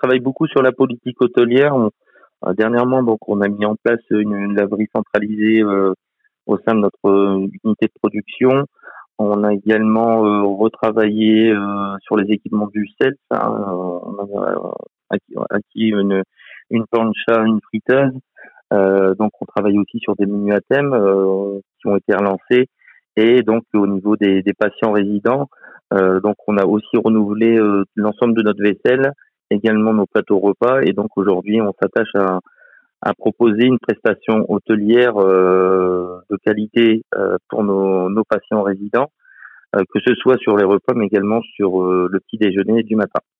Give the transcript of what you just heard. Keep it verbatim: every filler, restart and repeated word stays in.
travaille beaucoup sur la politique hôtelière. On, euh, dernièrement, donc, on a mis en place une, une laverie centralisée euh, au sein de notre euh, unité de production. On a également euh, retravaillé euh, sur les équipements du self. Hein. Euh, On a euh, acquis, acquis une, une plancha, une friteuse. Euh, donc, on travaille aussi sur des menus à thème euh, qui ont été relancés. Et donc, au niveau des, des patients résidents, euh, donc on a aussi renouvelé euh, l'ensemble de notre vaisselle, également nos plateaux repas. Et donc, aujourd'hui, on s'attache à, à proposer une prestation hôtelière euh, de qualité euh, pour nos, nos patients résidents, euh, que ce soit sur les repas, mais également sur euh, le petit déjeuner du matin.